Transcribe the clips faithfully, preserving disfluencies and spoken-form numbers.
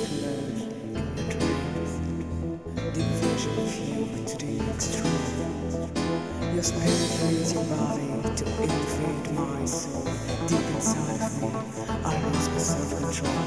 flood in the dreams. Deep vision of you to the extreme. Your spirit leads your body to invade my soul. Deep inside of me, I lose my self-control.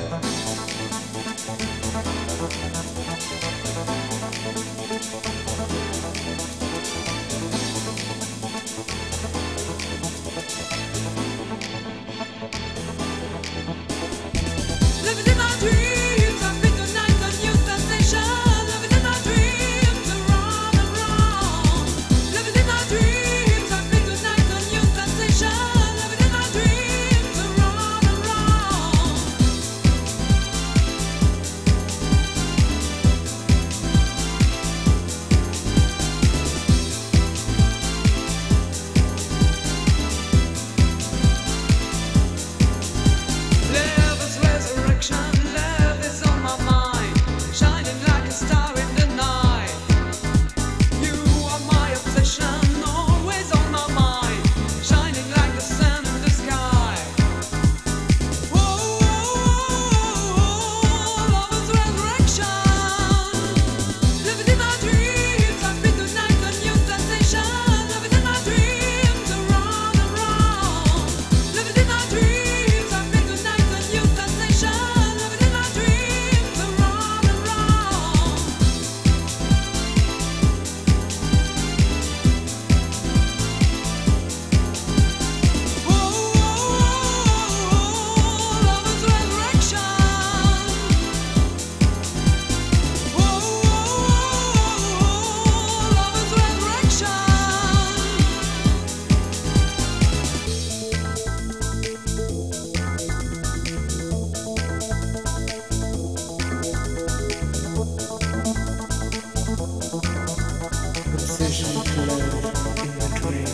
Obsession flood in the dream.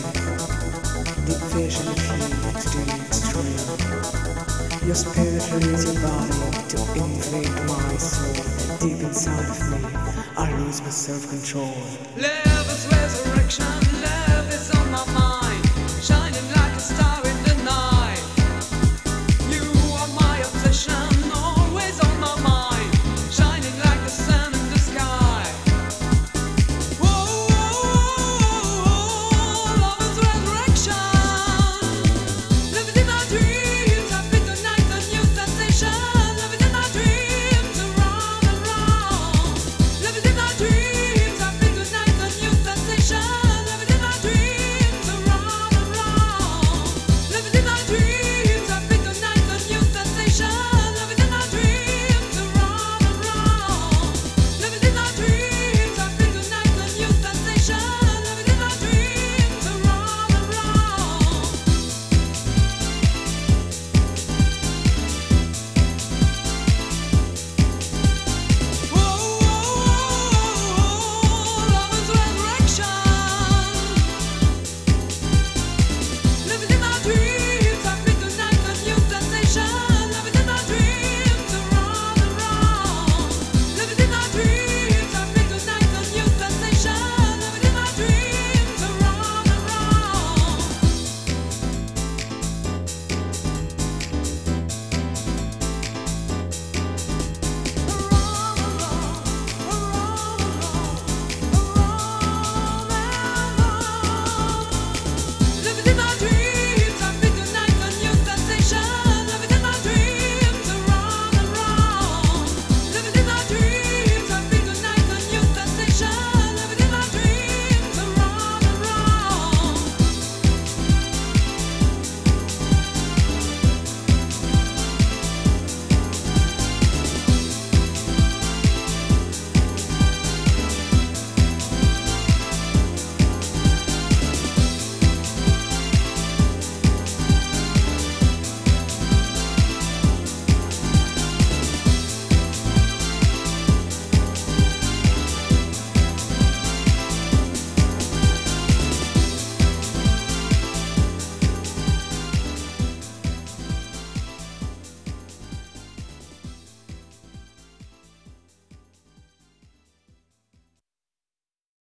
Deep vision of you to the extreme. Your spirit leads your body to invade my soul. Deep inside of me, I lose my self-control. Love is resurrection, love.